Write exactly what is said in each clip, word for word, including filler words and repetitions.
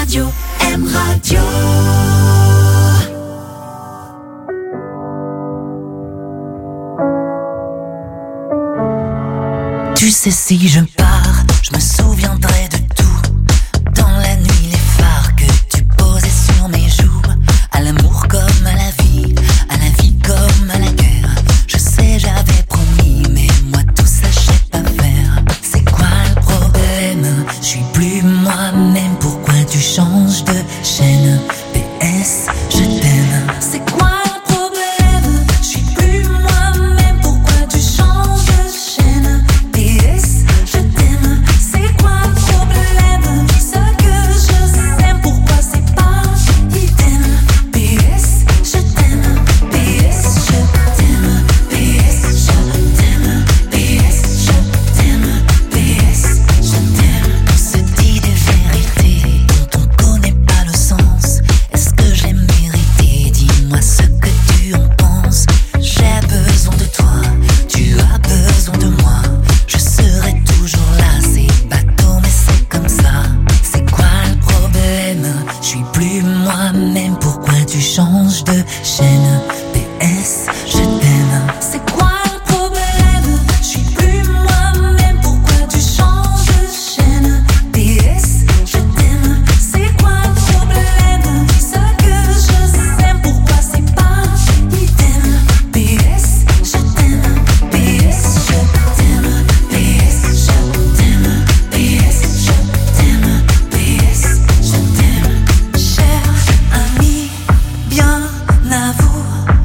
Radio, M Radio. Tu sais, si je pars, je me souviendrai de tout. Dans la nuit, les phares que tu posais sur mes joues. À l'amour comme à la vie, à la vie comme à la guerre. Je sais, j'avais promis, mais moi tout ça, je sais pas faire. C'est quoi le problème? Je suis plus moi-même, pourquoi tu changes de chaîne? P S, je t'aime. C'est quoi le problème? Je suis plus moi-même, pourquoi tu changes de chaîne? P S, je t'aime. C'est quoi le problème? Ce que je sais, pourquoi c'est pas idem? P S, je t'aime. P S, je t'aime. P S, je t'aime. P S, je t'aime. P S, je t'aime. On se dit des vérités dont on connaît pas le sens. Est-ce que je l'ai mérité? Dis-moi ce que tu en penses. J'ai besoin de toi, tu as besoin de moi. Je serai toujours là, c'est bateau mais c'est comme ça. C'est quoi le problème? Je suis plus moi-même, pourquoi tu changes de chaîne? P S, je t'aime. C'est quoi le problème? Je suis plus moi-même, pourquoi tu changes de chaîne? P S, je t'aime. C'est quoi le problème? Ce que je sais, pourquoi c'est pas idem? P S, je t'aime. P S, je t'aime. P S, je t'aime. P S, je t'aime. P S, je t'aime. Cher ami, bien à vous,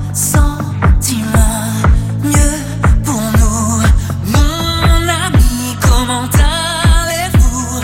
sentiment mieux pour nous. Mon ami, comment allez-vous?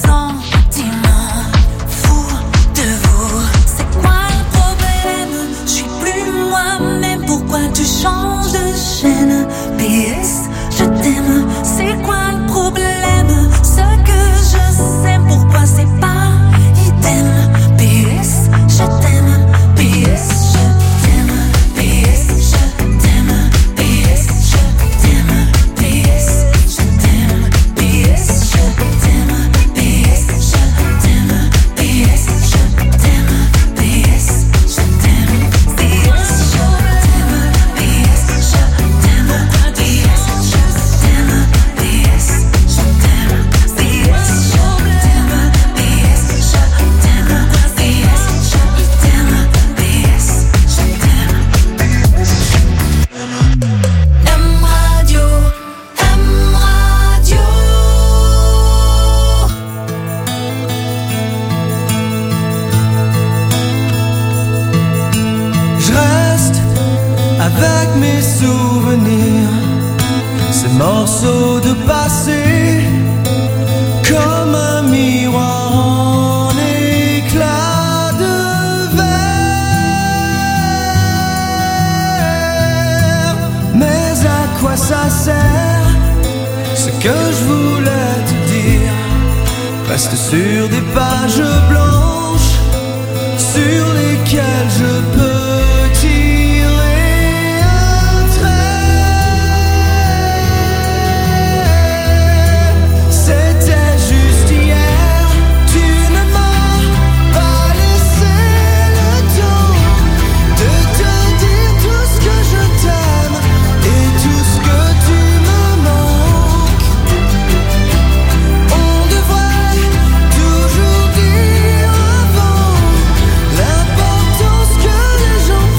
Sentiment fou de vous. C'est quoi le problème? Je suis plus moi-même, pourquoi tu changes de chaîne? P S, je t'aime. C'est quoi le problème? Ce que je sais, pourquoi c'est pas idem? P S, je t'aime. P S, je t'aime. P S, je t'aime. P S, je t'aime. P S, je t'aime. P S, je t'aime. P S, je t'aime. P S, je t'aime. P S, je t'aime. P S, je t'aime. P S, je t'aime. P S, je t'aime. P S, je t'aime. P S, je t'aime. P S, je t'aime. P S, je t'aime. P S, je t'aime. M Radio, M Radio. Je reste avec mes souvenirs, ces morceaux de passé, comme un miroir en éclat de verre. Mais à quoi ça sert? Ce que je voulais te dire reste sur des pages blanches sur lesquelles je peux tirer un trait. C'était juste hier, tu ne m'as pas laissé le temps de te dire tout ce que je t'aime et tout ce que tu me manques. On devrait toujours dire avant l'importance que les gens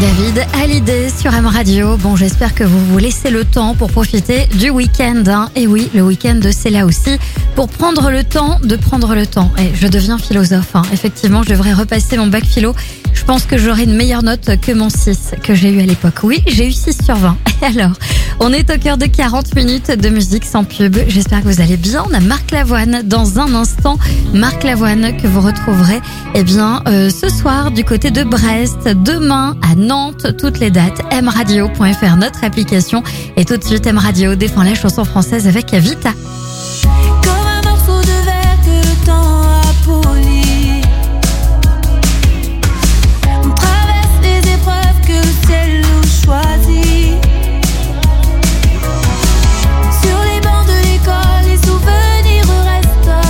David Hallyday sur M Radio. Bon, j'espère que vous vous laissez le temps pour profiter du week-end. Hein. Et oui, le week-end, c'est là aussi pour prendre le temps de prendre le temps. Et je deviens philosophe. Hein. Effectivement, je devrais repasser mon bac philo. Je pense que j'aurai une meilleure note que mon six que j'ai eu à l'époque. Oui, j'ai eu six sur vingt. Et alors, on est au cœur de quarante minutes de musique sans pub. J'espère que vous allez bien. On a Marc Lavoine dans un instant. Marc Lavoine que vous retrouverez eh bien, euh, ce soir du côté de Brest, demain à Nantes. Toutes les dates, m radio point f r, notre application. Et tout de suite, M Radio défend la chanson française avec Vita. Comme un morceau de verre que le temps a poli. On traverse les épreuves que le ciel nous choisit. Sur les bancs de l'école, les souvenirs restent.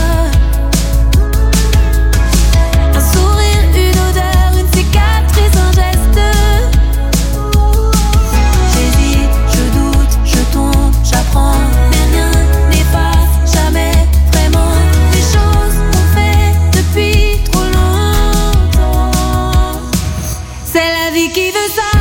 Un sourire, une odeur, une cicatrice, un geste. J'hésite, je doute, je tombe, j'apprends, mais rien n'efface jamais vraiment les choses qu'on fait depuis trop longtemps. C'est la vie qui veut ça.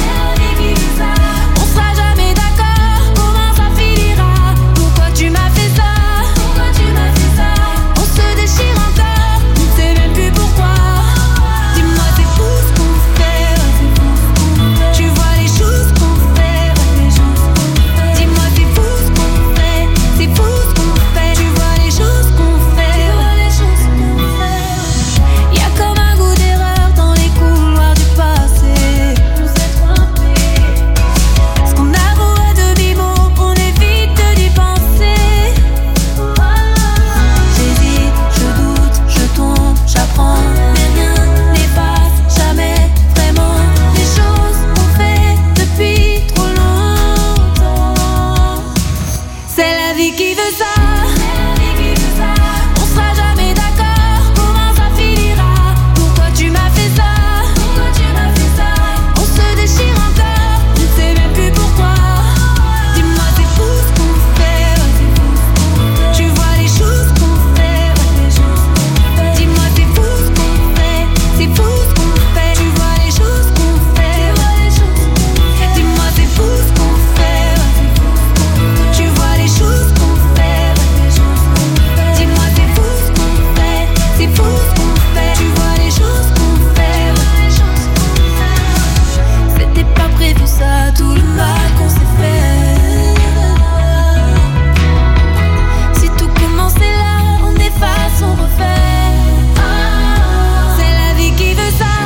On sera jamais d'accord. Comment ça finira? Pourquoi tu m'as fait ça? Pourquoi tu m'as fait ça? On se déchire encore. On ne sait même plus pourquoi. Dis-moi, c'est fou ce qu'on fait. C'est fou ce qu'on fait. Tu vois les choses qu'on fait. Les choses qu'on fait. Dis-moi, c'est fou ce qu'on fait. C'est fou ce qu'on fait. Tu vois les choses qu'on fait. Tu vois les choses qu'on fait. Y'a comme un goût d'erreur dans les couloirs du passé. On s'est trompé. Ce qu'on avoue à demi-mot, on évite d'y penser. J'hésite, je doute, je tombe, j'apprends, mais rien n'efface jamais vraiment les choses qu'on fait depuis trop longtemps. C'est la vie qui veut ça. On sera jamais d'accord. Comment ça finira? Pourquoi tu m'as fait ça? Pourquoi tu m'as fait ça? On se déchire encore. On ne sait même plus pourquoi. Dis-moi, c'est fou ce qu'on fait. Tu vois les choses qu'on fait. Dis-moi, c'est fou ce qu'on fait. C'est fou ce qu'on fait. Tu vois les choses qu'on fait. Dis-moi, c'est fou ce qu'on fait. Tu vois les choses qu'on fait. Dis-moi, c'est fou ce qu'on fait. C'est fou ce qu'on fait. Tu vois les choses qu'on fait. C'était pas prévu ça, tout le mal qu'on s'est fait. Si tout commençait là, on efface, on refait. C'est la vie qui veut ça.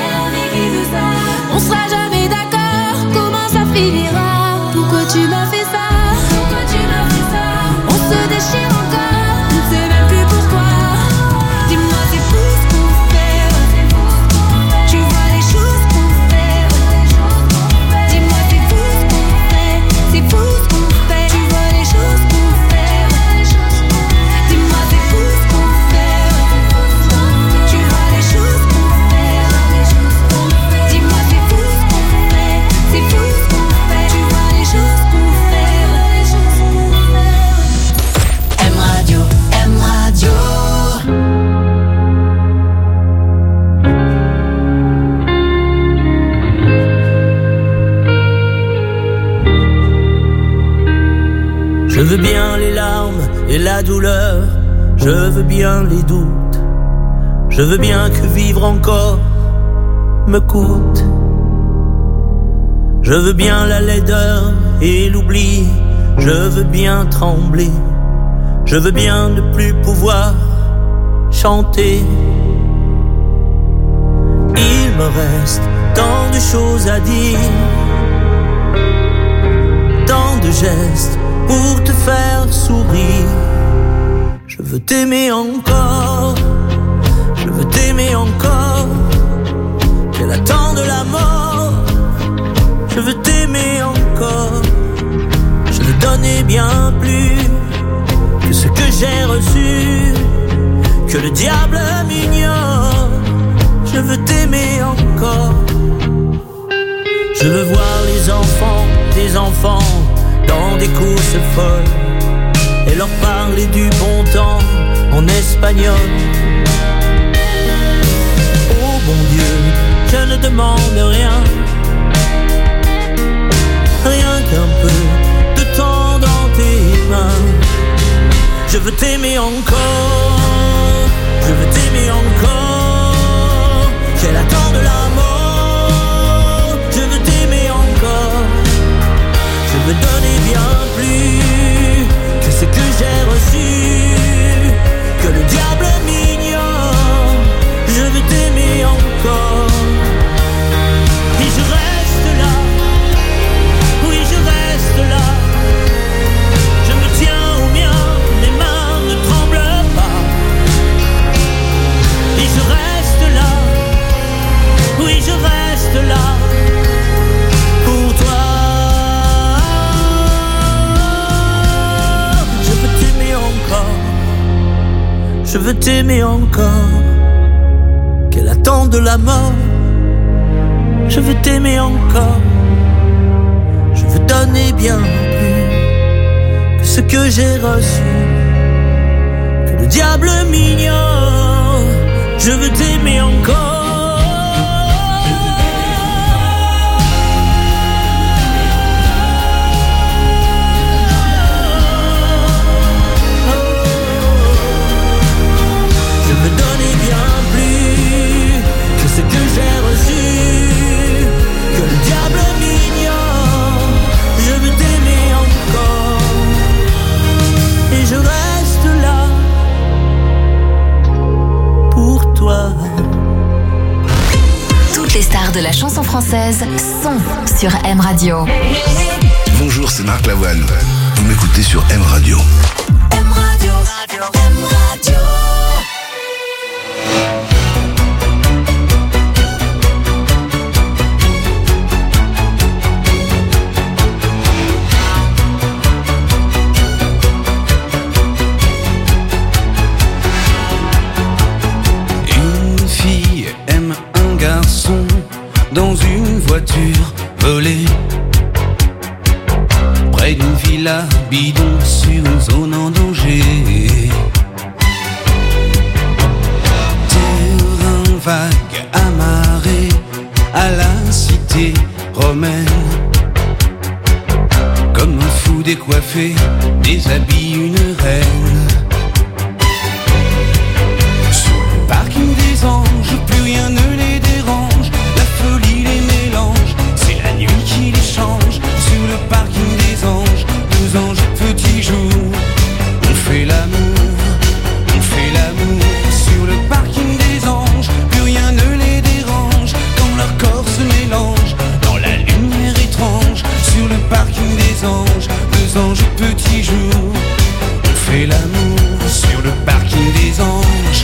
On sera jamais d'accord. Comment ça finira? Pourquoi tu m'as fait ça? Pourquoi tu m'as fait ça? On se déchire encore. On ne sait même plus pourquoi. Dis-moi, c'est fou ce qu'on fait. Tu vois les choses qu'on fait. Dis-moi, c'est fou ce qu'on fait. C'est fou ce qu'on fait. Tu vois les choses qu'on fait. Dis-moi, c'est fou ce qu'on fait. Tu vois les choses qu'on fait. Dis-moi, c'est fou ce qu'on fait. C'est fou ce qu'on fait. Tu vois les choses qu'on fait. M Radio, M Radio. Je veux bien les larmes et la douleur, je veux bien les doutes, je veux bien que vivre encore me coûte. Je veux bien la laideur et l'oubli, je veux bien trembler, je veux bien ne plus pouvoir chanter. Il me reste tant de choses à dire, tant de gestes pour te faire sourire. Je veux t'aimer encore, je veux t'aimer encore. Qu'elle attend de la mort, je veux t'aimer encore. Je veux donner bien plus que ce que j'ai reçu, que le diable m'ignore. Je veux t'aimer encore. Je veux voir les enfants, des enfants dans des courses folles et leur parler du bon temps en espagnol. Oh bon Dieu, je ne demande rien, veux t'aimer encore, je veux t'aimer encore. J'ai l'attente de la mort, je veux t'aimer encore. Je veux donner bien plus que ce que j'ai reçu, que le diable m'ignore. Je veux t'aimer encore. Et je reste là, oui je reste là. Je me tiens au mien, les mains ne tremblent pas. Et je reste là, oui je reste là pour toi. Je veux t'aimer encore, je veux t'aimer encore. Quelle attente de la mort, je veux t'aimer encore. Je veux donner bien plus que ce que j'ai reçu, que le diable m'ignore. Je veux t'aimer encore. Je veux donner bien plus que ce que j'ai reçu, que le diable m'ignore. Je veux t'aimer encore. Et je reste là pour toi. Toutes les stars de la chanson française sont sur M Radio. Bonjour, c'est Marc Lavoine. Vous m'écoutez sur M Radio. M Radio, M Radio. Une fille aime un garçon dans une voiture volée, près d'une villa bidon sur une zone en danger. Terrain vague amarré à la cité romaine, comme un fou décoiffé déshabille une reine. Sur le parking des anges, plus rien ne les dérange, la folie les mélange, c'est la nuit qui les change. Sur le parking des anges, deux anges petits jours, on fait l'amour, on fait l'amour. Sur le parking des anges, plus rien ne les dérange, quand leur corps se mélange dans la lumière étrange. Sur le parking des anges, deux anges petits jours, on fait l'amour. Sur le parking des anges.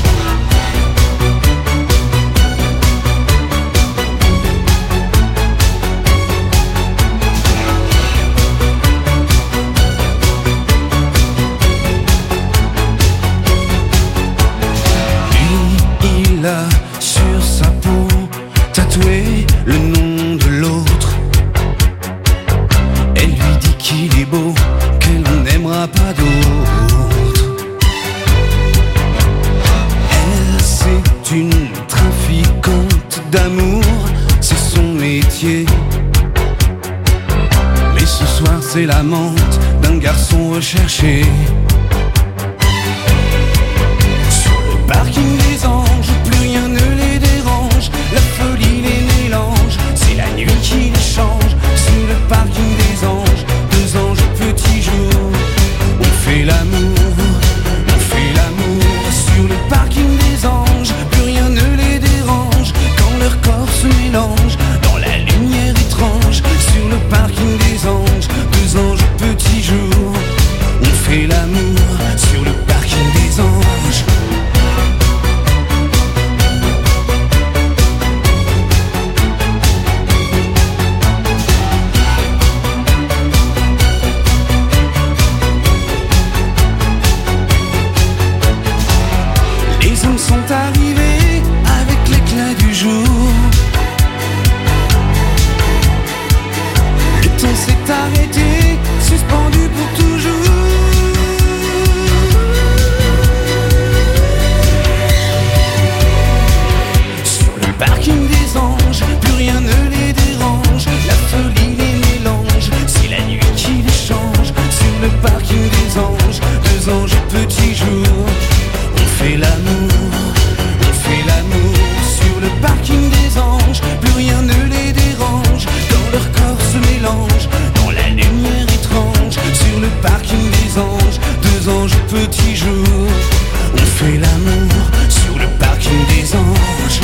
Là, sur sa peau, tatoué le nom de l'autre. Elle lui dit qu'il est beau, qu'elle n'aimera pas d'autre. Elle, c'est une trafiquante d'amour, c'est son métier. Mais ce soir, c'est l'amante d'un garçon recherché. Sur le parking des anges, rien ne les dérange, la folie les mélange, c'est la nuit qui les change. Sur le parking des anges, deux anges petits jours, on fait l'amour, on fait l'amour. Sur le parking des anges, plus rien ne les dérange, quand leur corps se mélange dans la lumière étrange. Sur le parking des anges, deux anges petits jours, on fait l'amour. jour. On fait l'amour, on fait l'amour sur le parking des anges. Plus rien ne les dérange, quand leur corps se mélange dans la lumière étrange. Sur le parking des anges, deux anges petits jours. On fait l'amour sur le parking des anges.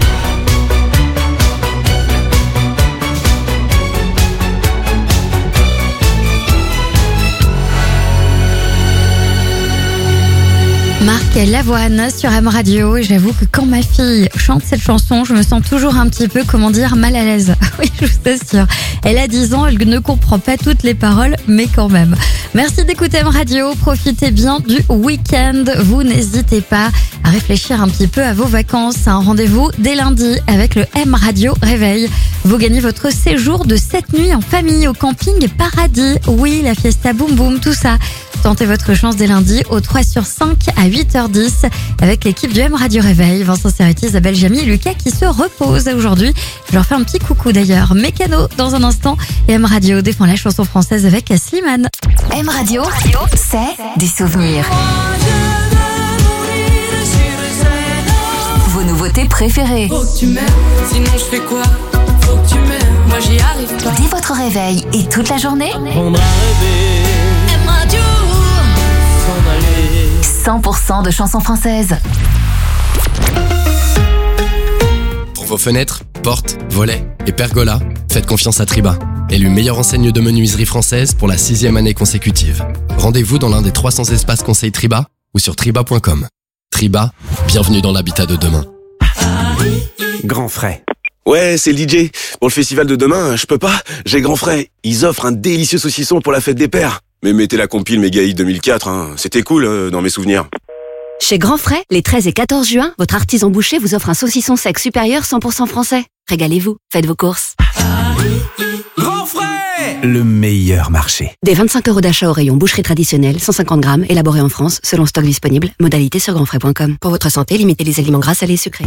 Marc Lavoine sur M Radio, et j'avoue que quand ma fille chante cette chanson, je me sens toujours un petit peu, comment dire, mal à l'aise. Oui, je vous assure. Elle a dix ans, elle ne comprend pas toutes les paroles, mais quand même. Merci d'écouter M Radio, profitez bien du week-end. Vous n'hésitez pas à réfléchir un petit peu à vos vacances. Un rendez-vous dès lundi avec le M Radio Réveil. Vous gagnez votre séjour de sept nuits en famille au camping Paradis. Oui, la fiesta boum boum, tout ça. Tentez votre chance dès lundi au trois sur cinq à huit heures dix avec l'équipe du M Radio Réveil. Vincent Cerruti, Isabelle Jamy et Lucas qui se reposent aujourd'hui. Je leur fais un petit coucou d'ailleurs. Mécano dans un instant. Et M Radio défend la chanson française avec Slimane. M Radio, c'est des souvenirs. Vos nouveautés préférées. Faut que tu m'aimes, sinon je fais quoi? Faut que tu m'aimes, moi j'y arrive pas. Dès votre réveil et toute la journée, Prendre un rêver, M Radio. s'en aller. cent pour cent de chansons françaises. Pour vos fenêtres, portes, volets et pergolas, faites confiance à Triba. Élu meilleure enseigne de menuiserie française pour la sixième année consécutive. Rendez-vous dans l'un des trois cents espaces conseils Triba ou sur triba point com. Triba, bienvenue dans l'habitat de demain. Grand Frais. Ouais, c'est le D J. Pour le festival de demain, je peux pas. J'ai Grand Frais. Ils offrent un délicieux saucisson pour la fête des pères. Mais mettez la compile Mégaï deux mille quatre, hein. C'était cool euh, dans mes souvenirs. Chez Grand Frais, les treize et quatorze juin, votre artisan boucher vous offre un saucisson sec supérieur cent pour cent français. Régalez-vous, faites vos courses. Grand Frais, Le meilleur marché. Des vingt-cinq euros d'achat au rayon boucherie traditionnelle, cent cinquante grammes, élaboré en France, selon stock disponible, modalité sur grandfrais point com. Pour votre santé, limitez les aliments gras, salés et sucrés.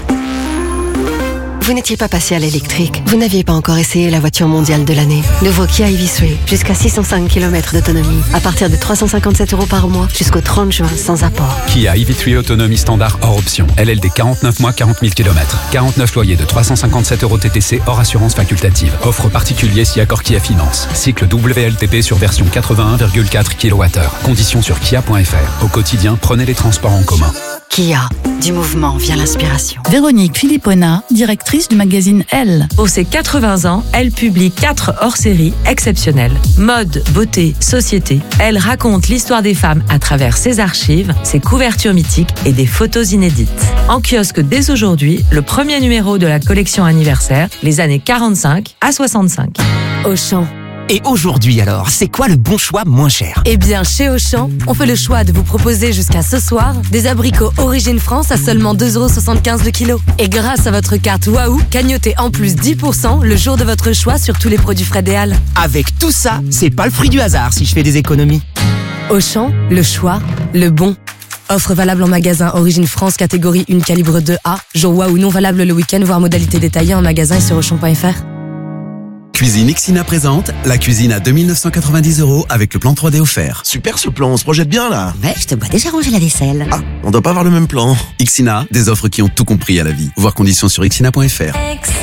Vous n'étiez pas passé à l'électrique. Vous n'aviez pas encore essayé la voiture mondiale de l'année. Nouveau Kia E V trois, jusqu'à six cent cinq kilomètres d'autonomie, à partir de trois cent cinquante-sept euros par mois, jusqu'au trente juin, sans apport. Kia E V trois autonomie standard hors option. L L D quarante-neuf mois, quarante mille kilomètres. quarante-neuf loyers de trois cent cinquante-sept euros T T C hors assurance facultative. Offre particulier si accord Kia Finance. Cycle W L T P sur version quatre-vingt-un virgule quatre kilowattheures. Conditions sur kia point f r. Au quotidien, prenez les transports en commun. Kia, du mouvement vient l'inspiration. Véronique Philippona, directrice du magazine Elle. Pour ses quatre-vingts ans, elle publie quatre hors-séries exceptionnelles. Mode, beauté, société. Elle raconte l'histoire des femmes à travers ses archives, ses couvertures mythiques et des photos inédites. En kiosque dès aujourd'hui, le premier numéro de la collection anniversaire, les années quarante-cinq à soixante-cinq. Auchan. Et aujourd'hui alors, c'est quoi le bon choix moins cher? Eh bien, chez Auchan, on fait le choix de vous proposer jusqu'à ce soir des abricots Origine France à seulement deux euros soixante-quinze le kilo. Et grâce à votre carte Waouh, cagnotez en plus dix pour cent le jour de votre choix sur tous les produits Fred et Al. Avec tout ça, c'est pas le fruit du hasard si je fais des économies. Auchan, le choix, le bon. Offre valable en magasin Origine France catégorie un calibre deux A. Jour Waouh non valable le week-end, voire modalité détaillée en magasin et sur auchan point f r. Cuisine Ixina présente la cuisine à deux mille neuf cent quatre-vingt-dix euros avec le plan trois D offert. Super ce plan, on se projette bien là. Ouais, je te vois déjà ranger la vaisselle. Ah, on doit pas avoir le même plan. Ixina, des offres qui ont tout compris à la vie. Voir conditions sur ixina point f r.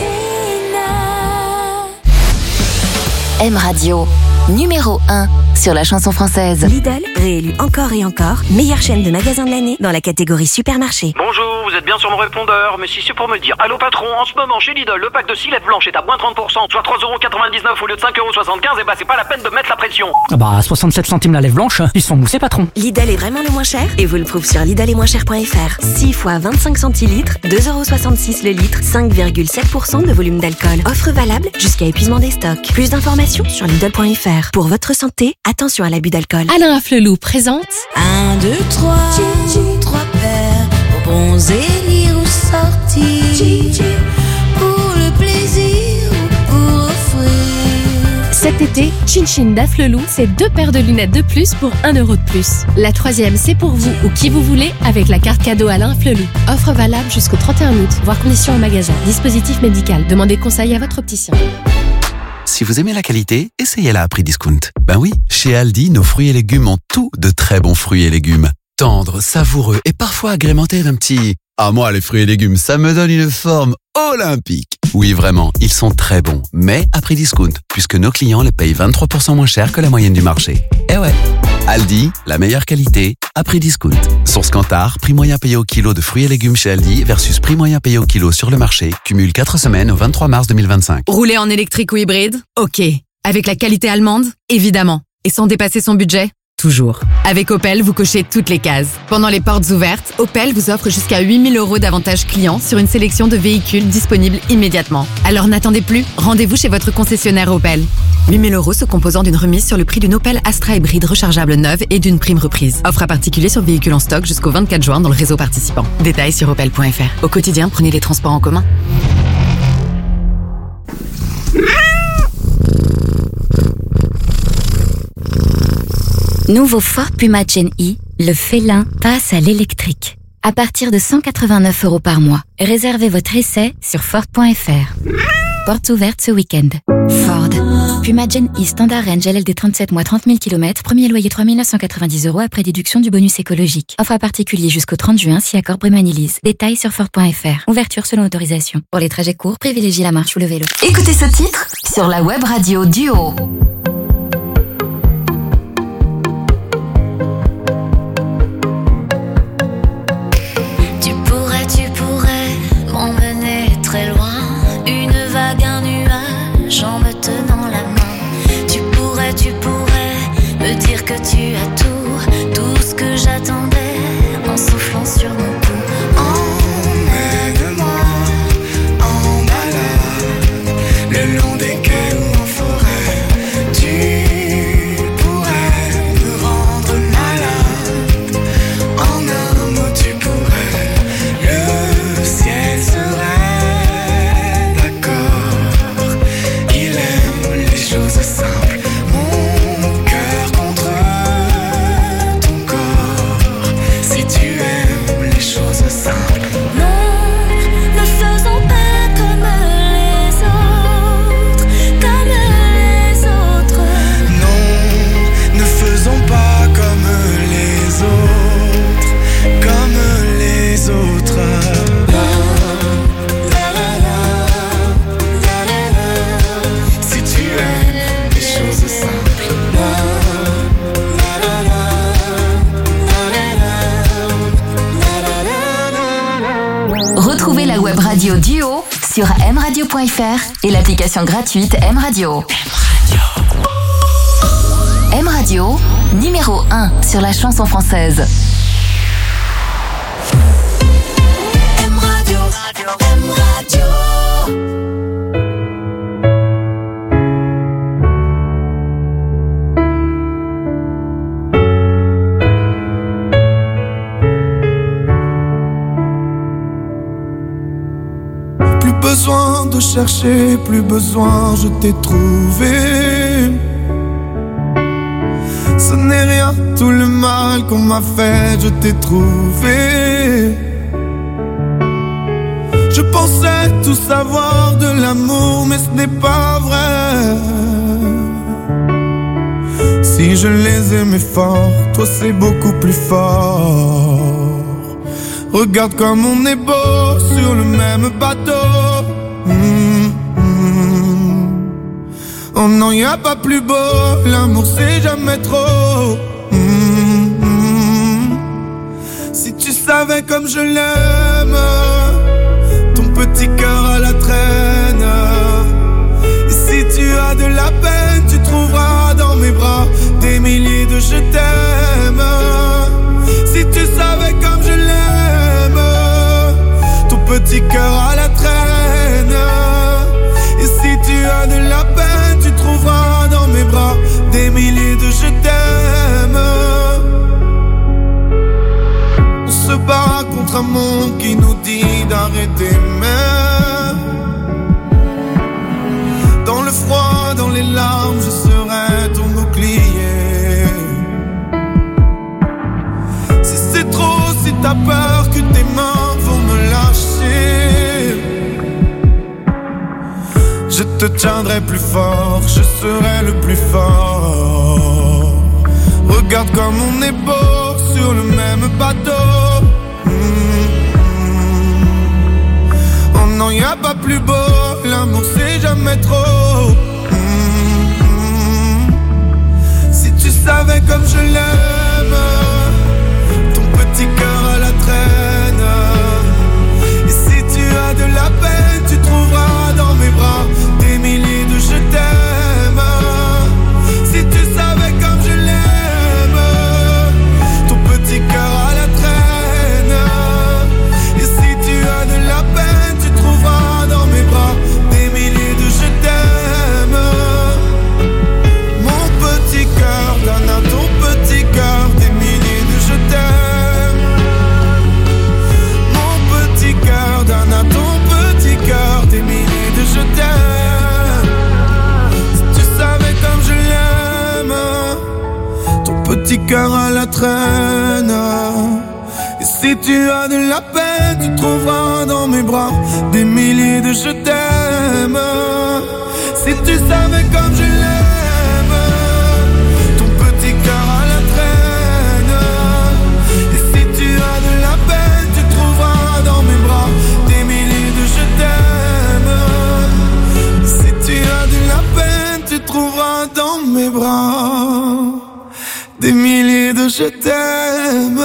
M Radio, numéro un sur la chanson française. Lidl, réélu encore et encore, meilleure chaîne de magasins de l'année dans la catégorie supermarché. Bonjour, vous êtes bien sur mon répondeur, mais si c'est pour me dire allô patron, en ce moment chez Lidl, le pack de six lettres blanches est à moins trente pour cent, soit trois euros quatre-vingt-dix-neuf au lieu de cinq euros soixante-quinze, et bah c'est pas la peine de mettre la pression. Ah bah soixante-sept centimes la lèvre blanche, ils sont moussés patron. Lidl est vraiment le moins cher et vous le prouve sur lidl et moins cher point f r. six fois vingt-cinq centilitres, deux euros soixante-six le litre, cinq virgule sept pour cent de volume d'alcool. Offre valable jusqu'à épuisement des stocks. Plus d'informations sur lidl point f r. Pour votre santé, attention à l'abus d'alcool. Alain Afflelou présente Un, deux, trois, trois paires, bronzer, lire ou sortir, pour le plaisir ou pour offrir. Cet été, Chin Chin d'Afflelou, c'est deux paires de lunettes de plus pour un euro de plus. La troisième, c'est pour vous ou qui vous voulez avec la carte cadeau Alain Afflelou. Offre valable jusqu'au trente et un août, voire conditions en magasin. Dispositif médical, demandez conseil à votre opticien. Si vous aimez la qualité, essayez-la à prix discount. Ben oui, chez Aldi, nos fruits et légumes ont tout de très bons fruits et légumes. Tendres, tendre, savoureux et parfois agrémenté d'un petit... Ah, moi, les fruits et légumes, ça me donne une forme olympique. Oui, vraiment, ils sont très bons, mais à prix discount, puisque nos clients les payent vingt-trois pour cent moins cher que la moyenne du marché. Eh ouais. Aldi, la meilleure qualité, à prix discount. Source Kantar, prix moyen payé au kilo de fruits et légumes chez Aldi versus prix moyen payé au kilo sur le marché, cumule quatre semaines au vingt-trois mars deux mille vingt-cinq. Rouler en électrique ou hybride? Ok. Avec la qualité allemande? Évidemment. Et sans dépasser son budget? Toujours. Avec Opel, vous cochez toutes les cases. Pendant les portes ouvertes, Opel vous offre jusqu'à huit mille euros d'avantages clients sur une sélection de véhicules disponibles immédiatement. Alors n'attendez plus, rendez-vous chez votre concessionnaire Opel. huit mille euros se composant d'une remise sur le prix d'une Opel Astra hybride rechargeable neuve et d'une prime reprise. Offre à particulier sur véhicules en stock jusqu'au vingt-quatre juin dans le réseau participant. Détails sur opel point f r. Au quotidien, prenez les transports en commun. Nouveau Ford Puma Gen E, le félin passe à l'électrique. À partir de cent quatre-vingt-neuf euros par mois. Réservez votre essai sur Ford point f r. Portes ouvertes ce week-end. Ford. Puma Gen E Standard Range L L D trente-sept mois trente mille kilomètres. Premier loyer trois mille neuf cent quatre-vingt-dix euros après déduction du bonus écologique. Offre à particulier jusqu'au trente juin si accord Brémanilise. Détails sur Ford point f r. Ouverture selon autorisation. Pour les trajets courts, privilégiez la marche ou le vélo. Écoutez ce titre sur la web radio Duo. Très loin, une vague, un nuage en me tenant la main. Tu pourrais, tu pourrais me dire que tu as tout, tout ce que j'attendais en soufflant sur mon cou. Emmène-moi en balade, le long des quais ou en forêt. Tu pourrais me rendre malade. En un mot, tu pourrais, le ciel serait. Simple, mon cœur contre ton corps. Si tu aimes les choses simples, non, ne faisons pas comme les autres, comme les autres. Non, ne faisons pas comme les autres, comme les autres. Retrouvez la web radio Duo sur m radio point f r et l'application gratuite M Radio. M Radio, numéro un sur la chanson française. M Radio, M Radio. Besoin de chercher, plus besoin, je t'ai trouvé. Ce n'est rien, tout le mal qu'on m'a fait, je t'ai trouvé. Je pensais tout savoir de l'amour, mais ce n'est pas vrai. Si je les aimais fort, toi c'est beaucoup plus fort. Regarde comme on est beau sur le même bateau. Mmh, mmh. Oh non, y a pas plus beau, l'amour c'est jamais trop. Mmh, mmh. Si tu savais comme je l'aime, ton petit cœur à la traîne. Et si tu as de la peine, tu trouveras dans mes bras des milliers de je t'aime. Si tu savais comme je l'aime, ton petit cœur à la traîne. Et si tu as de la peine, tu trouveras dans mes bras des milliers de je t'aime. On se bat contre un monde qui nous dit d'arrêter même. Dans le froid, dans les larmes, je serai ton bouclier. C'est trop si t'as peur que tes mains vont me lâcher. Je te tiendrai plus fort, je serai le plus fort. Regarde comme on est beau sur le même bateau. traîne. Et si tu as de la peine, tu trouveras dans mes bras des milliers de je t'aime. Si tu savais comme je l'aime, ton petit cœur à la traîne. Et si tu as de la peine, tu trouveras dans mes bras des milliers de je t'aime. Si tu as de la peine, tu trouveras dans mes bras des milliers de je t'aime.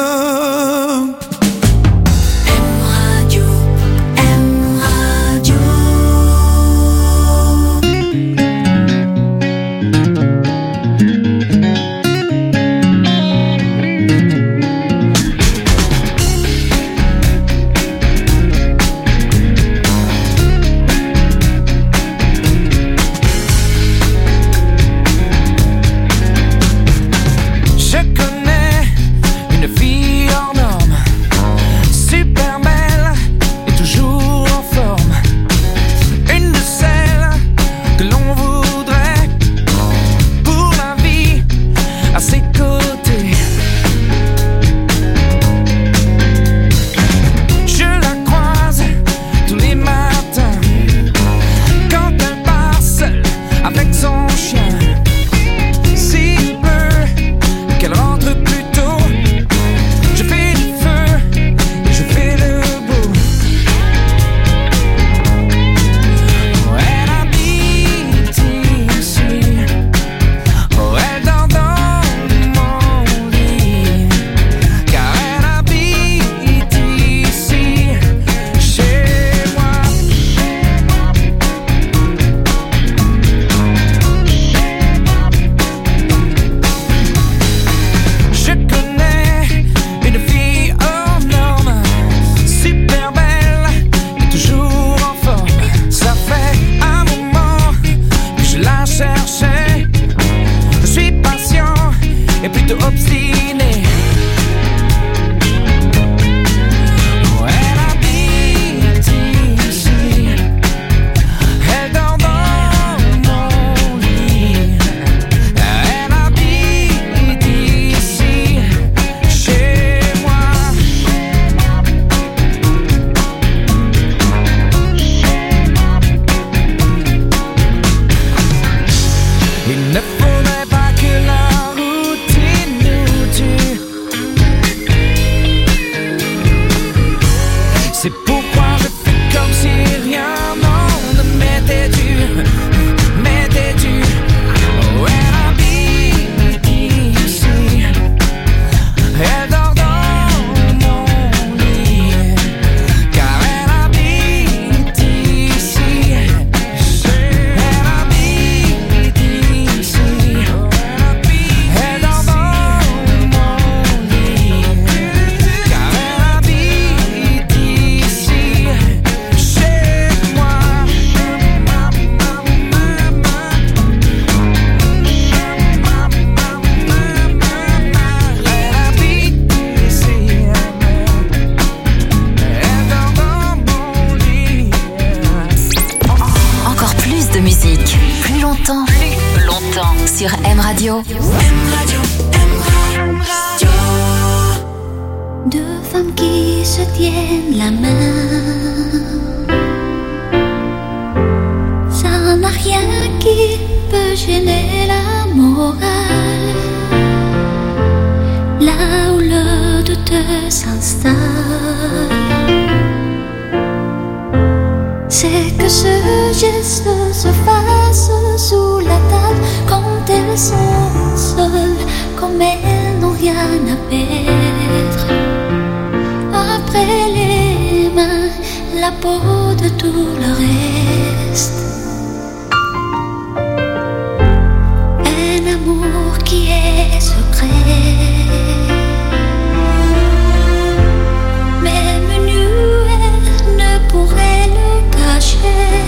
Deux femmes qui se tiennent la main, ça n'a rien qui peut gêner la morale. Là où le doute s'installe, c'est que ce geste se fasse sous la table quand elles sont seules, comme elles n'ont rien à perdre. Après les mains, la peau de tout le reste. Un amour qui est secret, même nu, ne pourrait le cacher.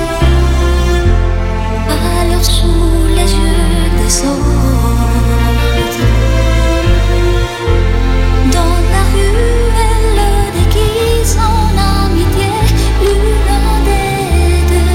Alors sous les yeux des autres, dans la rue, elle le déguise en amitié. L'une des deux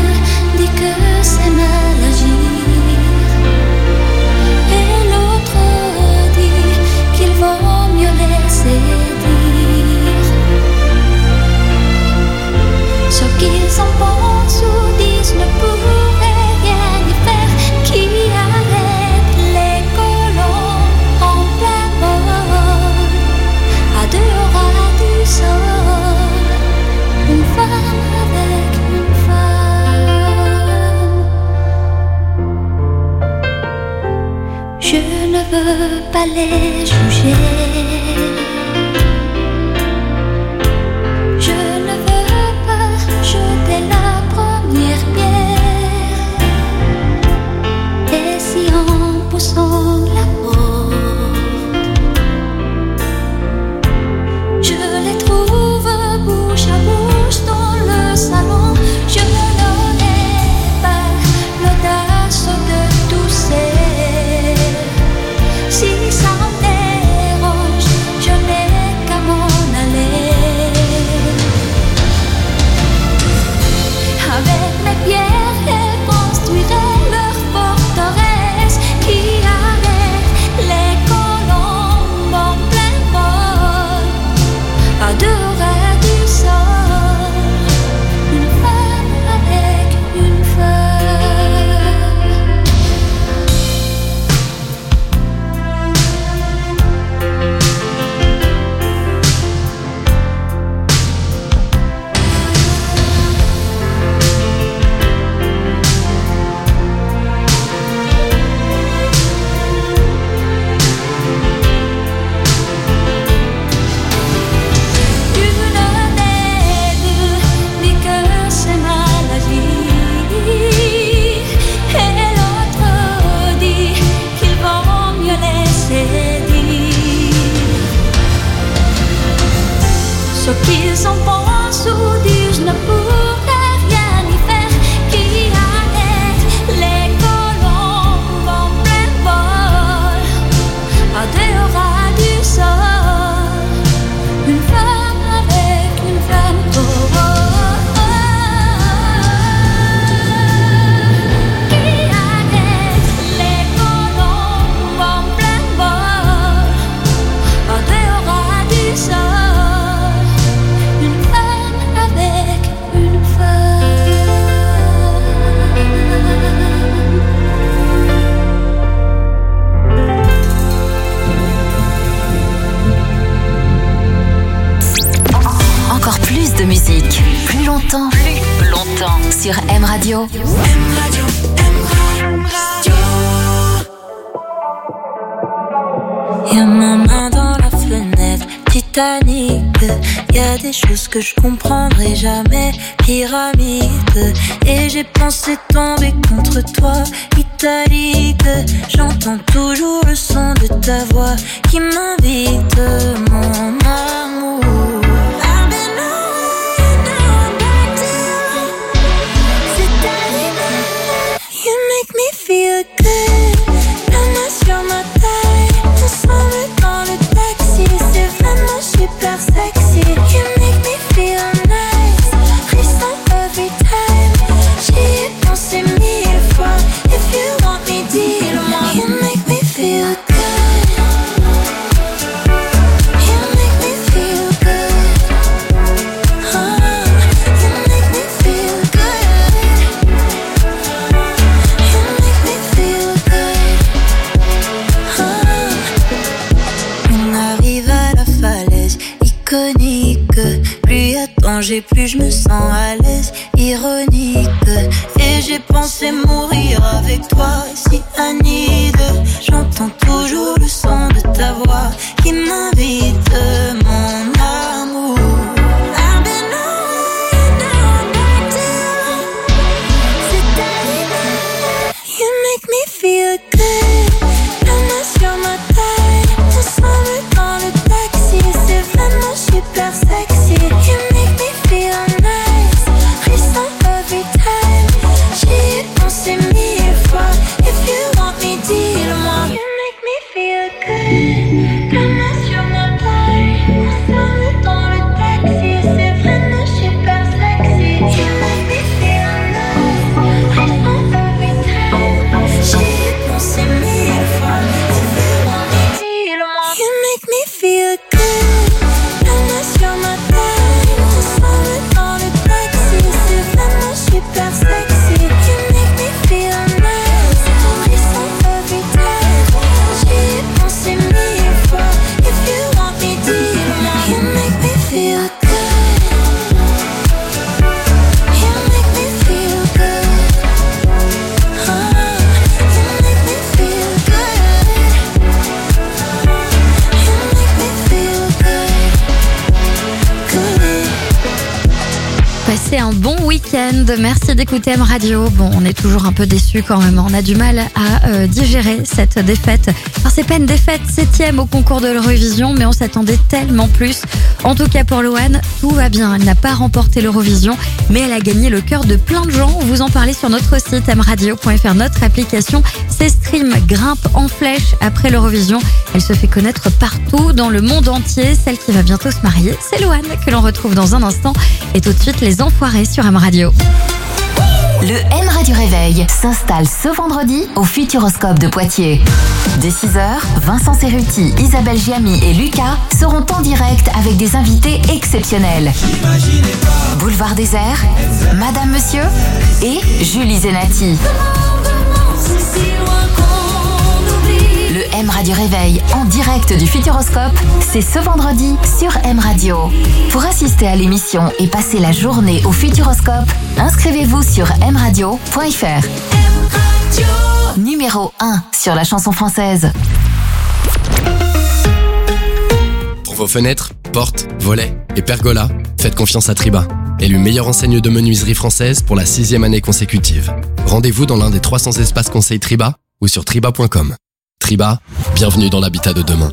aller juger. Je ne veux pas jeter la première pierre. Et si en poussant la porte, je les trouve bouche à bouche dans le salon, je n'aurai pas l'audace de tousser. Si ça me dérange, je n'ai qu'à m'en aller. Avec mes pierres, elles construiraient leur forteresse qui arrête les colombes en plein vol. À deux ras du sol, une femme avec une feuille. Une des deux dit que c'est maladie, et l'autre dit qu'il vaut mieux laisser dire. Ce qu'ils en pensent ou disent ne pourrait rien y faire, qui arrête les colombes en plein vol. À deux ras du sol, une femme avec une femme. Oh, oh, oh. Qui arrête les colombes en plein vol. À deux ras du sol, une femme avec une femme. Encore plus de musique, plus longtemps, plus longtemps sur M Radio. Y'a ma main dans la fenêtre, Titanic. Y'a des choses que je comprendrai jamais, pyramide. Et j'ai pensé tomber contre toi, italique. J'entends toujours le son de ta voix qui m'invite, mon amour. I've been away, now I'm back to you. C'est arrivé, you make me feel good. La main sur ma taille, ensemble dans le taxi. C'est vraiment super sexy. You make me feel nice, frisson every time. J'y ai pensé mille fois. If you want me, dis-le-moi. You make me feel good. You make me feel good. Oh, you make me feel good. You make me feel good. Oh. On arrive à la falaise iconique. Plus y a danger, plus je me sens à l'aise. Ironique. Et j'ai pensé mourir avec toi, si Anide. J'entends toujours le son de ta voix qui m'invite, mon amour. I've been away, now I'm back to you. C'est arrivé, you make me feel good. La main sur ma taille, ensemble dans le taxi. C'est vraiment super sexy. You make me feel nice, frisson every time. J'y ai pensé mille fois. If you want me, dis-le-moi. You make me feel good. La main sur ma taille, ensemble passez un bon week-end. Merci d'écouter M Radio. Bon, on est toujours un peu déçus quand même. On a du mal à euh, digérer cette défaite. Alors, c'est pas une défaite, septième au concours de l'Eurovision, mais on s'attendait tellement plus. En tout cas pour Loane, tout va bien. Elle n'a pas remporté l'Eurovision, mais elle a gagné le cœur de plein de gens. Vous en parlez sur notre site m radio point f r, notre application. Ses streams grimpent en flèche après l'Eurovision. Elle se fait connaître partout dans le monde entier. Celle qui va bientôt se marier, c'est Loane, que l'on retrouve dans un instant. Et tout de suite, les enfoirés sur M Radio. Le M Radio Réveil s'installe ce vendredi au Futuroscope de Poitiers. Dès six heures, Vincent Cerruti, Isabelle Giamy et Lucas seront en direct avec des invités exceptionnels. Boulevard Désert, Madame Monsieur et Julie Zenati. Le M Radio Réveil en direct du Futuroscope, c'est ce vendredi sur M Radio. Pour assister à l'émission et passer la journée au Futuroscope, inscrivez-vous sur m radio point f r. Numéro un sur la chanson française. Pour vos fenêtres, portes, volets et pergolas, faites confiance à Triba. Élu meilleure enseigne de menuiserie française pour la sixième année consécutive. Rendez-vous dans l'un des trois cents espaces conseils Triba ou sur triba point com. Triba, bienvenue dans l'habitat de demain.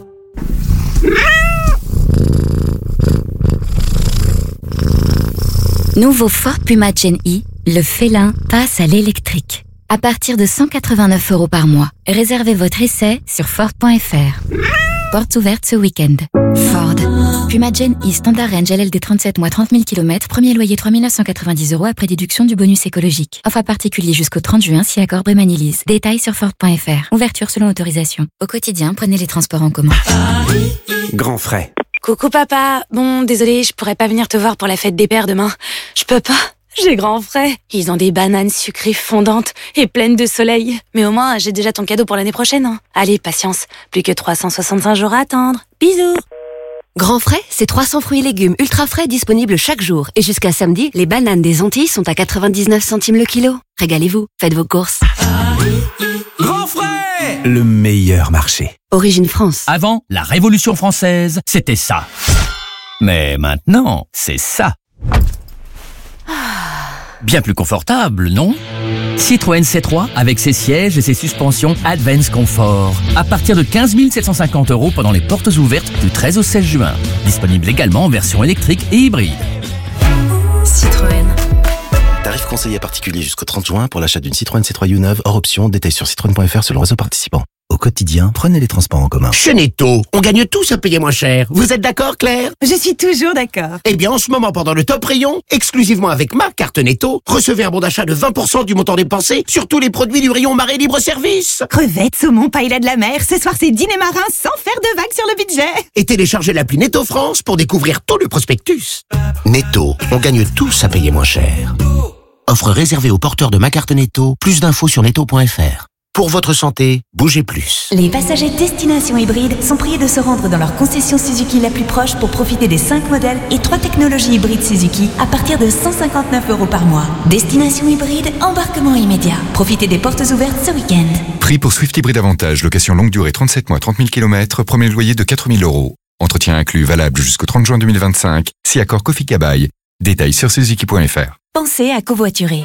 Nouveau Ford Puma Gen E, le félin passe à l'électrique. À partir de cent quatre-vingt-neuf euros par mois. Réservez votre essai sur ford point f r. Portes ouvertes ce week-end. Ford. Puma Gen E Standard Range L L D trente-sept mois trente mille kilomètres. Premier loyer trois mille neuf cent quatre-vingt-dix euros après déduction du bonus écologique. Offre à particulier jusqu'au trente juin si accord Brémanilise. Détails sur ford point f r. Ouverture selon autorisation. Au quotidien, prenez les transports en commun. Grand frais. Coucou papa. Bon, désolé, je pourrais pas venir te voir pour la fête des pères demain. Je peux pas. J'ai grand frais. Ils ont des bananes sucrées fondantes et pleines de soleil. Mais au moins, j'ai déjà ton cadeau pour l'année prochaine. Hein. Allez, patience. Plus que trois cent soixante-cinq jours à attendre. Bisous. Grand frais, c'est trois cents fruits et légumes ultra frais disponibles chaque jour. Et jusqu'à samedi, les bananes des Antilles sont à quatre-vingt-dix-neuf centimes le kilo. Régalez-vous, faites vos courses. Grand frais, le meilleur marché. Origine France. Avant, la Révolution française, c'était ça. Mais maintenant, c'est ça. Bien plus confortable, non ? Citroën C trois avec ses sièges et ses suspensions Advance Comfort. À partir de quinze mille sept cent cinquante euros pendant les portes ouvertes du treize au seize juin. Disponible également en version électrique et hybride. Citroën. Tarif conseillé à particulier jusqu'au trente juin pour l'achat d'une Citroën C trois U neuve hors option. Détail sur citroën point f r sur le réseau participant. Au quotidien, prenez les transports en commun. Chez Netto, on gagne tous à payer moins cher. Vous êtes d'accord, Claire ? Je suis toujours d'accord. Eh bien, en ce moment, pendant le top rayon, exclusivement avec ma carte Netto, recevez un bon d'achat de vingt pour cent du montant dépensé sur tous les produits du rayon Marais Libre-Service. Crevettes, saumon, paella de la mer, ce soir c'est dîner marin sans faire de vagues sur le budget. Et téléchargez l'appli Netto France pour découvrir tout le prospectus. Netto, on gagne tous à payer moins cher. Offre réservée aux porteurs de ma carte Netto. Plus d'infos sur netto point f r. Pour votre santé, bougez plus. Les passagers destination hybride sont priés de se rendre dans leur concession Suzuki la plus proche pour profiter des cinq modèles et trois technologies hybrides Suzuki à partir de cent cinquante-neuf euros par mois. Destination hybride, embarquement immédiat. Profitez des portes ouvertes ce week-end. Prix pour Swift Hybride Avantage, location longue durée trente-sept mois, trente mille kilomètres, premier loyer de quatre mille euros. Entretien inclus, valable jusqu'au trente juin deux mille vingt-cinq, si accord Kofi Kabaï. Détails sur suzuki point f r. Pensez à covoiturer.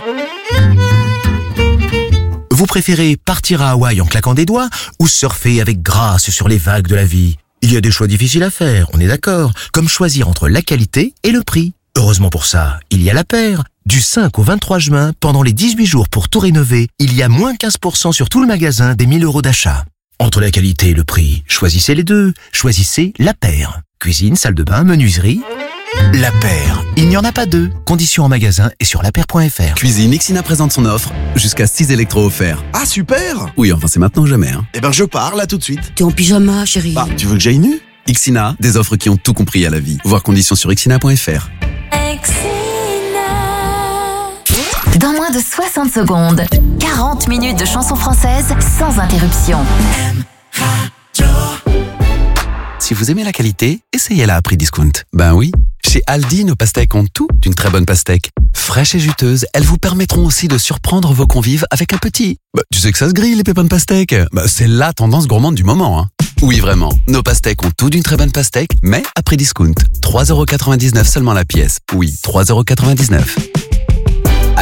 Vous préférez partir à Hawaï en claquant des doigts ou surfer avec grâce sur les vagues de la vie ? Il y a des choix difficiles à faire, on est d'accord, comme choisir entre la qualité et le prix. Heureusement pour ça, il y a La Paire. Du cinq au vingt-trois juin, pendant les dix-huit jours pour tout rénover, il y a moins quinze pour cent sur tout le magasin des mille euros d'achat. Entre la qualité et le prix, choisissez les deux. Choisissez La Paire. Cuisine, salle de bain, menuiserie... La Paire, il n'y en a pas deux. Conditions en magasin et sur la paire point f r. Cuisine, Ixina présente son offre, jusqu'à six électros offerts. Ah super! Oui, enfin c'est maintenant ou jamais. Hein. Eh ben je pars là tout de suite. T'es en pyjama, chérie. Bah, tu veux que j'aille nu? Ixina, des offres qui ont tout compris à la vie. Voir conditions sur ixina point f r. Dans moins de soixante secondes, quarante minutes de chansons françaises sans interruption. Si vous aimez la qualité, essayez-la à prix discount. Ben oui, chez Aldi, nos pastèques ont tout d'une très bonne pastèque. Fraîches et juteuses, elles vous permettront aussi de surprendre vos convives avec un petit. Bah, tu sais que ça se grille, les pépins de pastèque. Bah, c'est la tendance gourmande du moment, hein. Oui, vraiment. Nos pastèques ont tout d'une très bonne pastèque, mais à prix discount. trois euros quatre-vingt-dix-neuf seulement la pièce. Oui, trois euros quatre-vingt-dix-neuf.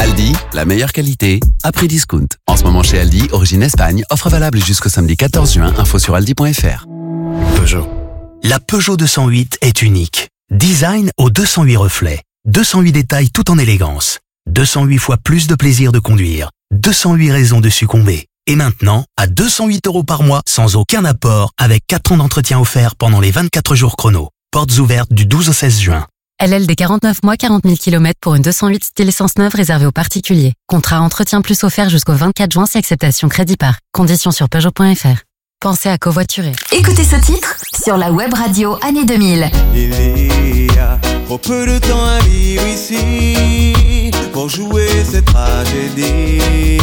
Aldi, la meilleure qualité, à prix discount. En ce moment chez Aldi, origine Espagne, offre valable jusqu'au samedi quatorze juin, info sur aldi point fr. Peugeot. La Peugeot deux cent huit est unique. Design aux deux cent huit reflets. deux cent huit détails tout en élégance. deux cent huit fois plus de plaisir de conduire. deux cent huit raisons de succomber. Et maintenant, à deux cent huit euros par mois, sans aucun apport, avec quatre ans d'entretien offert pendant les vingt-quatre jours chrono. Portes ouvertes du douze au seize juin. L L D quarante-neuf mois, quarante mille kilomètres pour une deux cent huit style essence neuve réservée aux particuliers. Contrat entretien plus offert jusqu'au vingt-quatre juin si acceptation crédit par. Conditions sur Peugeot point fr. Pensez à covoiturer. Écoutez ce titre sur la web radio année deux mille. Il y a trop peu de temps à vivre ici pour jouer cette tragédie.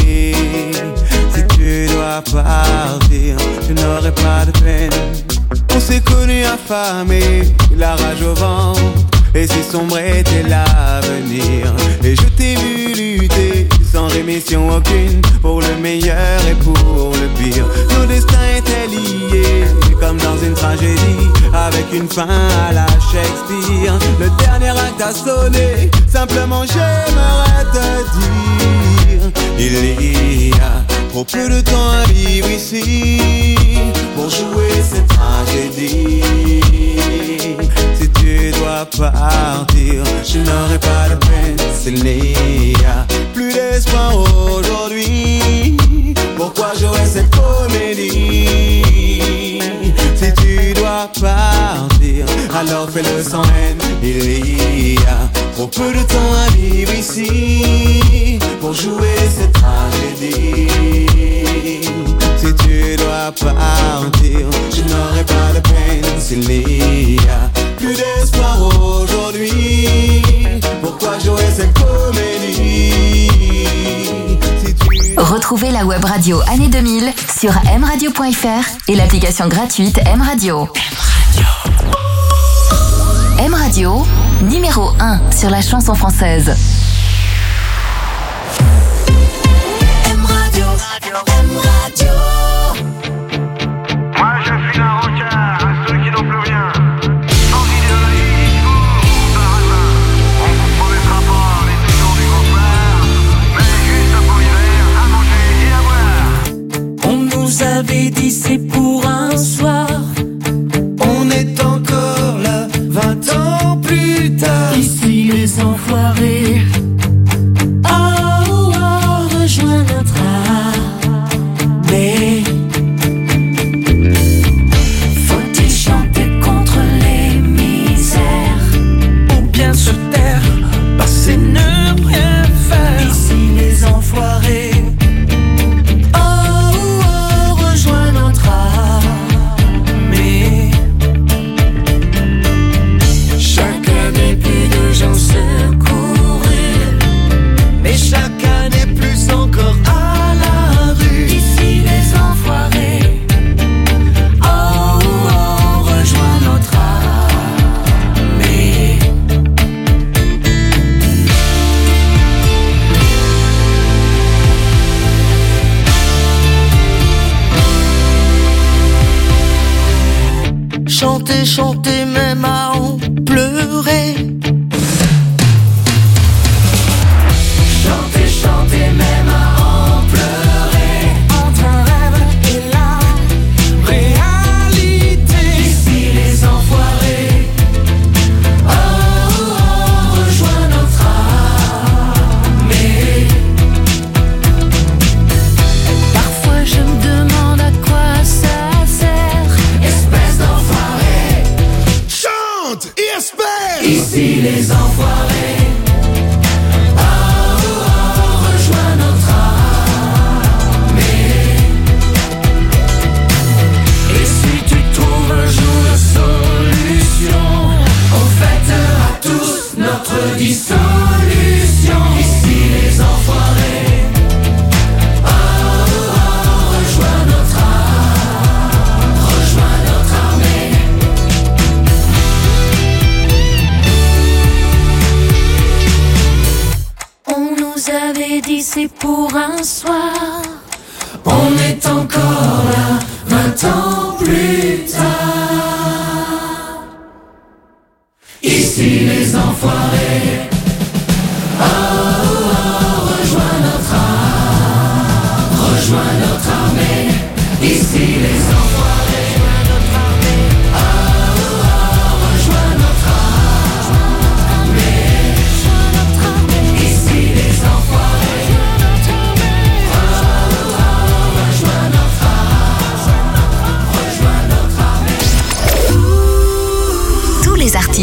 Si tu dois partir, je n'aurai pas de peine. On s'est connus affamés, la rage au ventre, et si sombre était l'avenir. Et je t'ai vu lutter sans rémission aucune, pour le meilleur et pour le pire. Nos destins étaient liés comme dans une tragédie, avec une fin à la Shakespeare. Le dernier acte a sonné, simplement j'aimerais te dire, il y a trop peu de temps à vivre ici pour jouer cette tragédie. Si tu dois partir, je n'aurai pas de peine. S'il n'y a plus d'espoir aujourd'hui, pourquoi jouer cette comédie? Si tu dois partir, alors fais-le sans haine. Il y a trop peu de temps à vivre ici pour jouer cette tragédie. Si tu dois partir, je n'aurai pas de peine. S'il n'y a plus d'espoir aujourd'hui, pourquoi jouer cette comédie? Si tu... Retrouvez la web radio année deux mille sur m radio point fr et l'application gratuite M Radio. M Radio, numéro un sur la chanson française. M Radio, M Radio. Moi je suis un rockard, à ceux qui n'ont plus rien. Sans idéologie, par hasard. On vous promettra pas les saisons du grand soir, mais juste un beau hiver, à manger et à boire. On nous avait dit c'est pour un soir. On est encore là, vingt ans plus tard. Ici les enfoirés. Oh, oh, rejoins notre armée. Faut-il chanter contre les misères ou bien se taire, passer ne rien faire? Ici les enfoirés. Oh, oh, rejoins notre armée. Chaque année plus de gens secourus, mais chaque année plus encore à la rue. Ici les enfoirés. Oh, oh, rejoins notre armée. Chanter, chanter même à en pleurer. Chanter, chanter même à en pleurer. Entre un rêve et la réalité. Ici les enfoirés. Oh, oh, rejoins notre armée. Parfois je me demande à quoi ça sert, espèce d'enfoiré. Chante et espère. Ici les enfoirés. Oh, oh, rejoins notre armée. Et si tu trouves un jour la solution, on fêtera tous notre dissolution. Ici les enfoirés. Oh, oh, rejoins notre armée. Rejoins notre armée. On nous avait dit c'est pour un soir. On est encore là, vingt ans plus tard. Ici les enfoirés. Oh, oh, oh,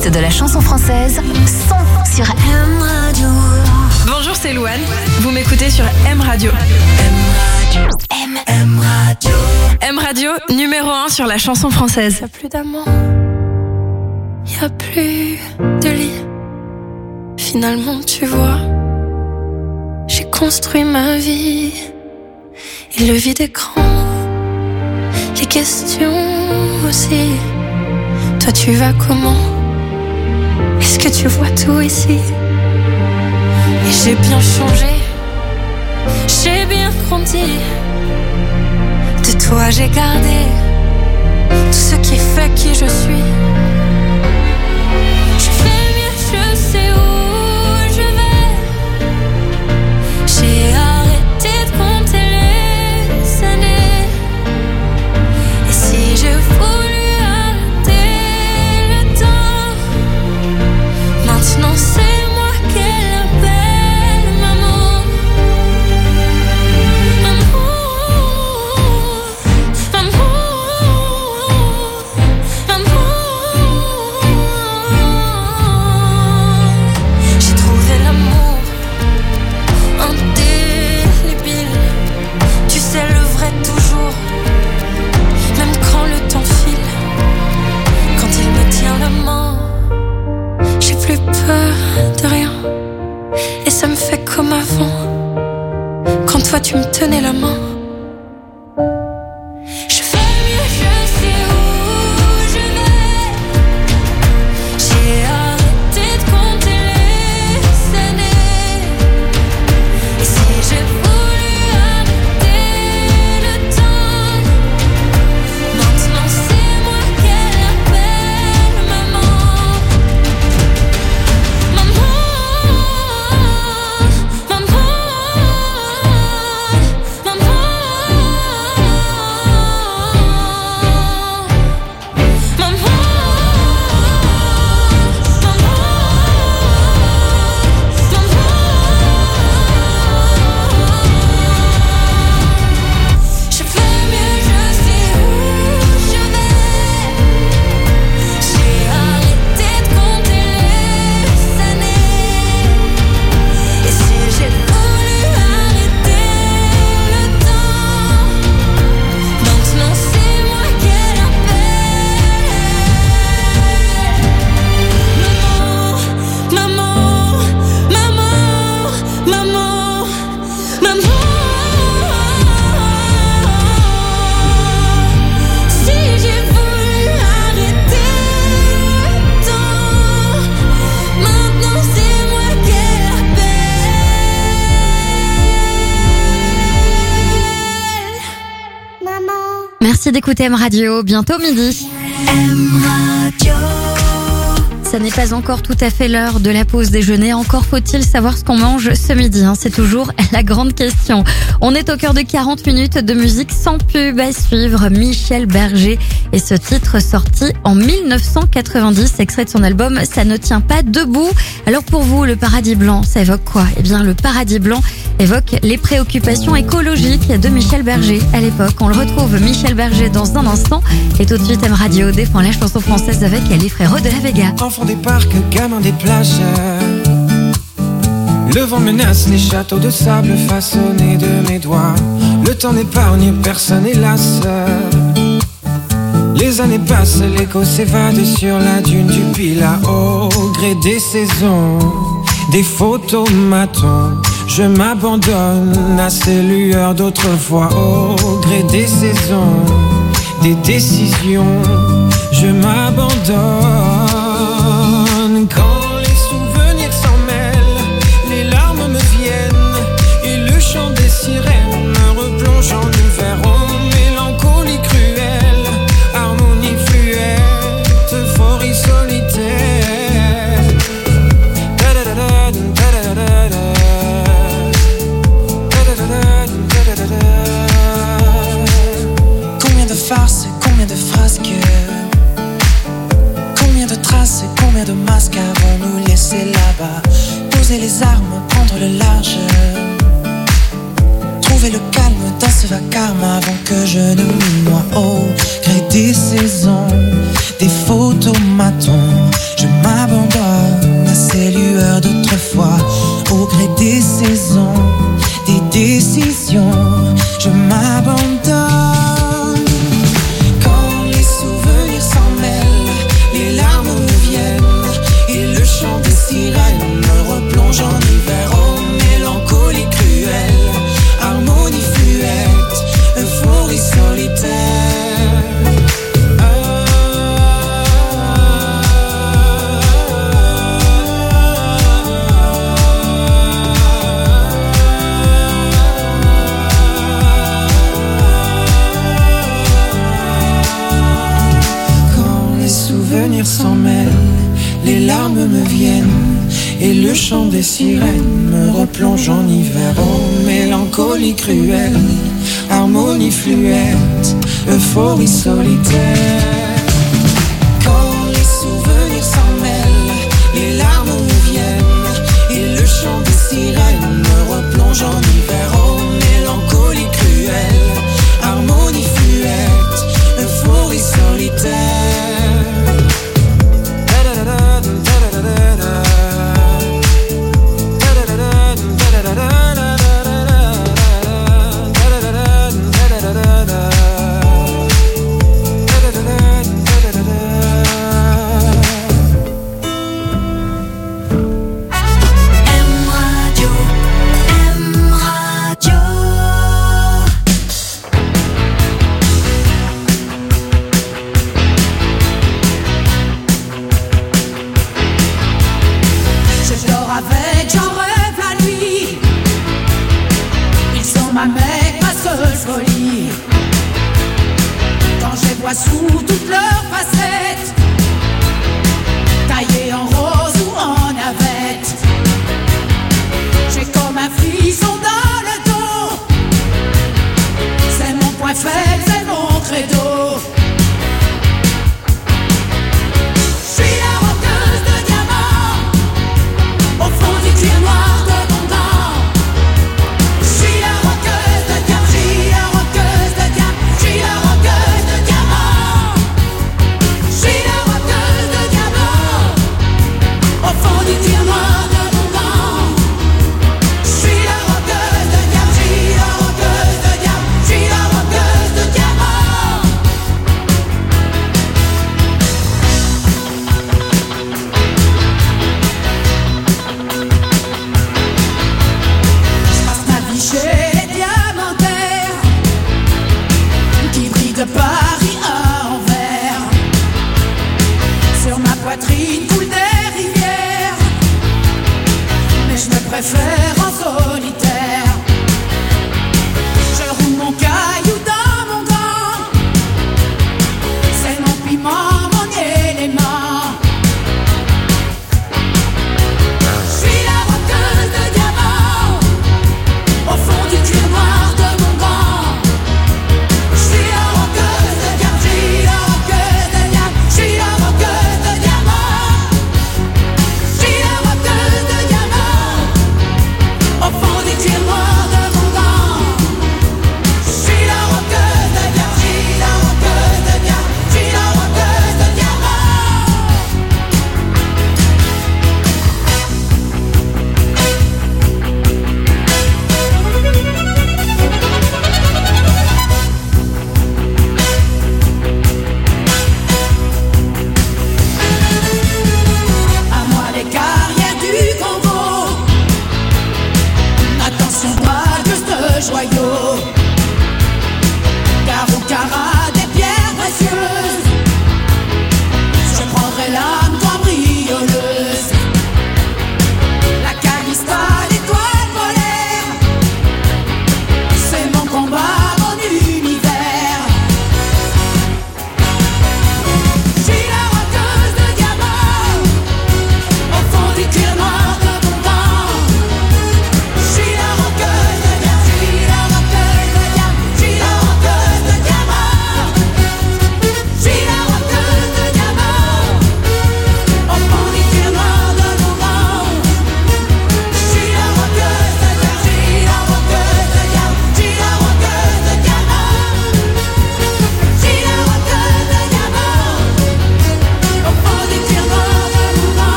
spécialistes de la chanson française sont sur M Radio. Bonjour, c'est Louane. Vous m'écoutez sur M Radio. M Radio. M, M Radio. M Radio, numéro un sur la chanson française. Y'a plus d'amour, y'a plus de lit. Finalement, tu vois, j'ai construit ma vie. Et le vide est grand, les questions aussi. Toi, tu vas comment? Est-ce que tu vois tout ici? Et j'ai bien changé, j'ai bien grandi. De toi, j'ai gardé tout ce qui fait qui je suis. Je fais mieux, je sais où je vais. J'ai arrêté de compter les années. Et si je voulais arrêter le temps, maintenant c'est moi qu'elle appelle maman. Maman, maman, maman. J'ai trouvé l'amour indélébile. Tu sais le vrai toujours, même quand le temps file. Quand il me tient la main, j'ai plus peur de rien. Et ça me fait comme avant, quand toi tu me tenais la main. Je fais mieux, je sais où je vais. J'ai arrêté de compter les années. Et si j'ai voulu arrêter le temps, maintenant c'est moi qu'elle appelle maman. Maman, maman, je fais mieux, je sais où je vais. J'ai arrêté de compter les années. Et si j'ai voulu arrêter le temps, maintenant c'est moi qu'elle appelle. Maman, maman, maman, maman, maman. Si j'ai voulu arrêter le temps, maintenant c'est moi qu'elle appelle. Maman. Merci d'écouter M Radio, bientôt midi. M Radio. Ça n'est pas encore tout à fait l'heure de la pause déjeuner. Encore faut-il savoir ce qu'on mange ce midi, hein. C'est toujours la grande question. On est au cœur de quarante minutes de musique sans pub. À suivre Michel Berger et ce titre sorti en mille neuf cent quatre-vingt-dix, extrait de son album Ça ne tient pas debout. Alors pour vous, le paradis blanc, ça évoque quoi? Eh bien, le paradis blanc évoque les préoccupations écologiques de Michel Berger à l'époque. On le retrouve Michel Berger dans un instant. Et tout de suite, M Radio défend la chanson française avec les frérots de la Vega. Enfants des parcs, gamins des plages. Le vent menace les châteaux de sable façonnés de mes doigts. Le temps n'épargne personne, hélas. Les années passent, l'écho s'évade sur la dune du Pilat. Au gré des saisons, des photomatons, je m'abandonne à ces lueurs d'autrefois. Au gré des saisons, des décisions, je m'abandonne. Quand les souvenirs s'en mêlent, les larmes me viennent et le chant des sirènes me replonge en hiver. Oh, mélancolie cruelle, harmonie fluette, euphorie solitaire. Combien de farces, combien de frasques, combien de traces, combien de masques avons-nous laissé là-bas? Poser les armes, prendre le large, trouver le calme dans ce vacarme avant que je ne me noie au gré des saisons, des photomatons. Je m'abandonne à ces lueurs d'autrefois au gré des saisons, des décisions. Je m'abandonne. Quand les souvenirs s'en mêlent, les larmes me viennent et le chant des sirènes me replonge en hiver. Oh, mélancolie cruelle, harmonie fluette, euphorie solitaire. Quand les souvenirs s'en mêlent, les larmes me viennent et le chant des sirènes me replonge en hiver. Oh, mélancolie cruelle, harmonie fluette, euphorie solitaire. Quand les souvenirs s'en mêlent, les larmes me viennent et le chant des sirènes me replonge en hiver. Oh, mélancolie cruelle, harmonie fluette, euphorie solitaire. Sous toutes leurs facettes, taillées en rose ou en navette, j'ai comme un frisson dans le dos. C'est mon point faible, c'est mon credo. Je suis la roqueuse de diamants au fond du cuir noir de mon dent. Je suis la roqueuse de diamants, je suis la roqueuse de diamants, je suis la roqueuse de diamants. De Paris à Anvers, sur ma poitrine coulent des rivières.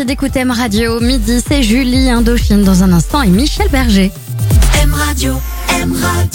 d'écouter M Radio. Midi, c'est Julie Indochine dans un instant et Michel Berger. M Radio, M Radio.